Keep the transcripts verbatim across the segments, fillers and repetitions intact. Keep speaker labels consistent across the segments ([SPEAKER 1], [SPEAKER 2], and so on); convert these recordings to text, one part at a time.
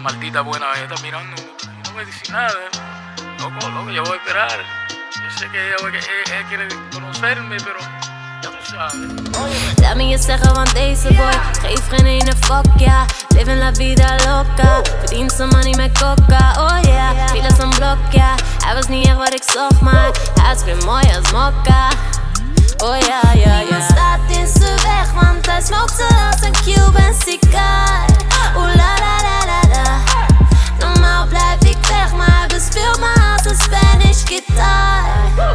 [SPEAKER 1] maldita buena, ella está mirando. No voy a decir nada. Loco, loco, yo voy a esperar. Yo sé que ella, ella, ella quiere conocerme, pero ya tú sabes.
[SPEAKER 2] Laat me je zeggen, want deze boy geeft geen ene fuck, ja. Living la vida loca, verdient zijn money met coca, oh yeah. Viel als een blok, ja. Hij was niet echt wat ik zocht, maar hij is weer mooi als mokka. Oh ja, ja, ja. Niemand staat in zijn weg, want hij smokte als een Cuban cigar. Oeh la la la la la. Normaal blijf ik weg, maar hij bespeelt me als een Spanish guitar.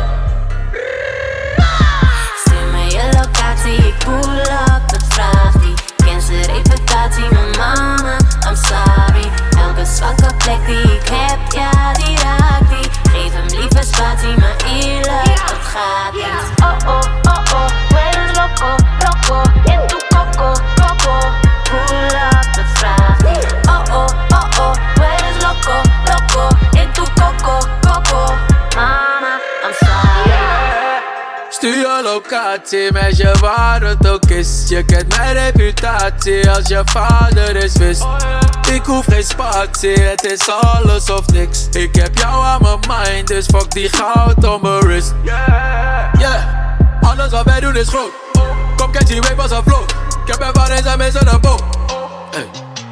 [SPEAKER 2] Stuur me je locatie, ik pull up, het vraagt die. Ken zijn reputatie, mijn mama, I'm sorry. Elke zwakke plek die ik heb, ja die raakt die. Geef hem liever spatie, maar eerlijk, dat gaat niet. Oh oh, oh oh, tú eres loco, loco. En tu coco, coco. Pull up, het vraagt niet. Oh oh, oh oh, tú eres loco, loco. En tu coco, coco. Mama, I'm sorry.
[SPEAKER 3] Stuur je locatie met je waar het ook is. Je kent mijn reputatie als je vader is wist. Ik hoef geen spatie, het is alles of niks. Ik heb jou aan mijn mind, dus fuck die goud om mijn wrist. Yeah, alles wat wij doen is groot. Kom catch die wave als een vloot. Ik heb ervaring zijn mensen in een boot. Hey.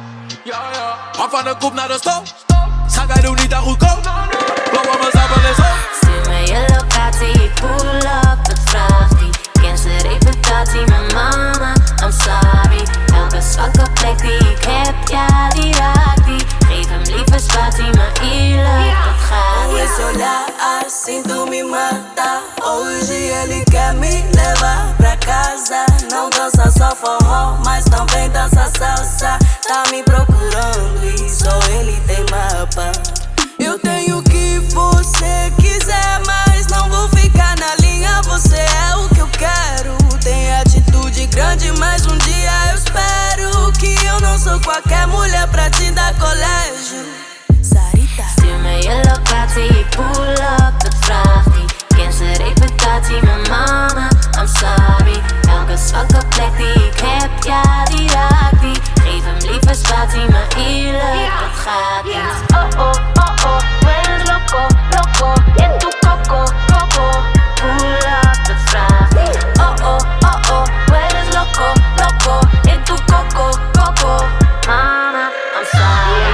[SPEAKER 3] Af van de koep naar de stoom. Schat, wij doen niet aan goedkoop. Blauw mijn zappel is op.
[SPEAKER 2] Stuur me je locatie, ik pull up, het vraagt die. Ken zijn reputatie, mijn mama, I'm sorry. Elke zwakke plek die ik heb, ja die raakt die. Geef hem liever spatie, maar eerlijk, dat gaat
[SPEAKER 4] Com esse olhar assim tu me mata. Hoje ele quer me levar pra casa. Não dança só forró, mas também dança salsa. Tá me procurando e só ele tem mapa. Eu tenho o que você quiser, mas não vou ficar na linha. Você é o que eu quero. Tem atitude grande, mas um dia eu espero que eu não sou qualquer mulher pra te dar colégio. Sarita.
[SPEAKER 2] Stuur me je locatie, ik pull up, het vraagt die. Ken zijn reputatie, mijn mama, I'm sorry. Elke zwakke plek die ik heb, ja die raakt die. Geef hem liever spatie, maar eerlijk, dat gaat niet. Oh oh, oh oh, tú eres loco, loco. En tu coco, coco. Pull up, het vraagt niet. Oh oh, oh oh, tú eres loco, loco. En tu coco, coco. Mama, I'm sorry.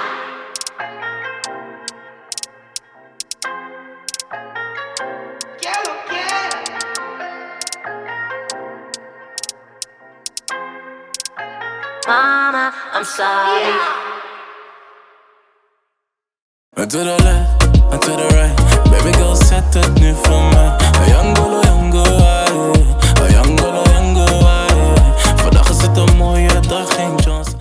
[SPEAKER 2] Mama, I'm sorry.
[SPEAKER 5] En to the left, en to the right. Baby girl, zet het nu voor mij. Young girl, young girl.